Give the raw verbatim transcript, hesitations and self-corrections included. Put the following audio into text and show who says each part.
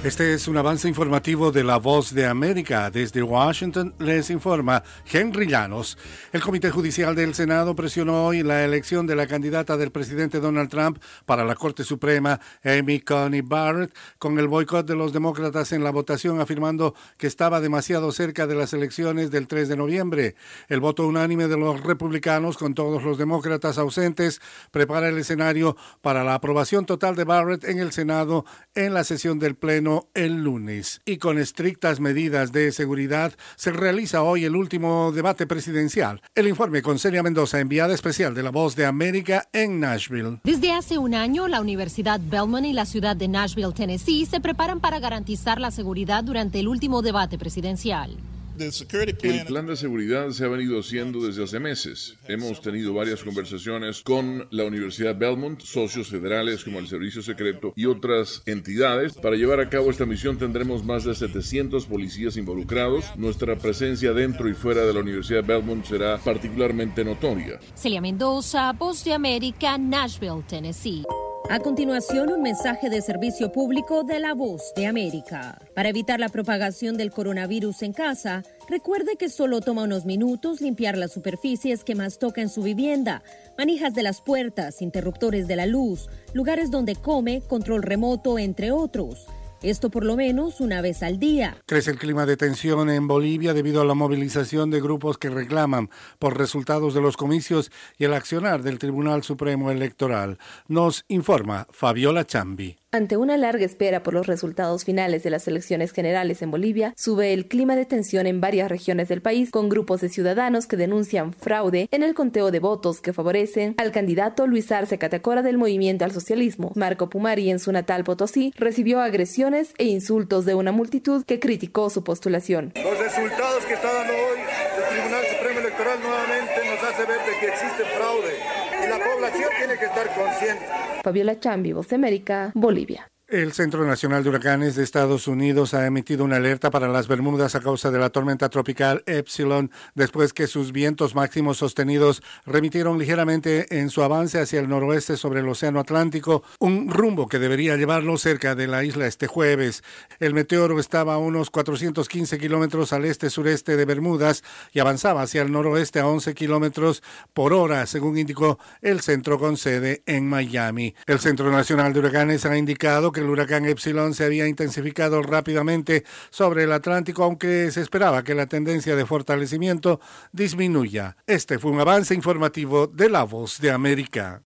Speaker 1: Este es un avance informativo de La Voz de América. Desde Washington les informa Henry Llanos. El Comité Judicial del Senado presionó hoy la elección de la candidata del presidente Donald Trump para la Corte Suprema, Amy Coney Barrett, con el boicot de los demócratas en la votación, afirmando que estaba demasiado cerca de las elecciones del tres de noviembre. El voto unánime de los republicanos, con todos los demócratas ausentes, prepara el escenario para la aprobación total de Barrett en el Senado en la sesión del Pleno el lunes. Y con estrictas medidas de seguridad se realiza hoy el último debate presidencial. El informe con Celia Mendoza, enviada especial de La Voz de América en Nashville.
Speaker 2: Desde hace un año, la Universidad Belmont y la ciudad de Nashville, Tennessee, se preparan para garantizar la seguridad durante el último debate presidencial.
Speaker 3: El plan de seguridad se ha venido haciendo desde hace meses. Hemos tenido varias conversaciones con la Universidad Belmont, socios federales como el Servicio Secreto y otras entidades. Para llevar a cabo esta misión tendremos más de setecientos policías involucrados. Nuestra presencia dentro y fuera de la Universidad Belmont será particularmente notoria.
Speaker 2: Celia Mendoza, Voz de América, Nashville, Tennessee.
Speaker 4: A continuación, un mensaje de servicio público de La Voz de América. Para evitar la propagación del coronavirus en casa, recuerde que solo toma unos minutos limpiar las superficies que más toca en su vivienda, manijas de las puertas, interruptores de la luz, lugares donde come, control remoto, entre otros. Esto por lo menos una vez al día.
Speaker 1: Crece el clima de tensión en Bolivia debido a la movilización de grupos que reclaman por resultados de los comicios y el accionar del Tribunal Supremo Electoral. Nos informa Fabiola Chambi.
Speaker 5: Ante una larga espera por los resultados finales de las elecciones generales en Bolivia, sube el clima de tensión en varias regiones del país, con grupos de ciudadanos que denuncian fraude en el conteo de votos que favorecen al candidato Luis Arce Catacora del Movimiento al Socialismo. Marco Pumari, en su natal Potosí, recibió agresiones e insultos de una multitud que criticó su postulación.
Speaker 6: Los resultados que está dando hoy el Tribunal Supremo Electoral nuevamente nos hace ver de que existe fraude y la población tiene que estar consciente.
Speaker 5: Fabiola Chambi, Voz de América, Bolivia.
Speaker 1: El Centro Nacional de Huracanes de Estados Unidos ha emitido una alerta para las Bermudas a causa de la tormenta tropical Epsilon, después que sus vientos máximos sostenidos remitieron ligeramente en su avance hacia el noroeste sobre el Océano Atlántico, un rumbo que debería llevarlo cerca de la isla este jueves. El meteoro estaba a unos cuatrocientos quince kilómetros al este-sureste de Bermudas y avanzaba hacia el noroeste a once kilómetros por hora, según indicó el centro con sede en Miami. El Centro Nacional de Huracanes ha indicado que el huracán Epsilon se había intensificado rápidamente sobre el Atlántico, aunque se esperaba que la tendencia de fortalecimiento disminuya. Este fue un avance informativo de La Voz de América.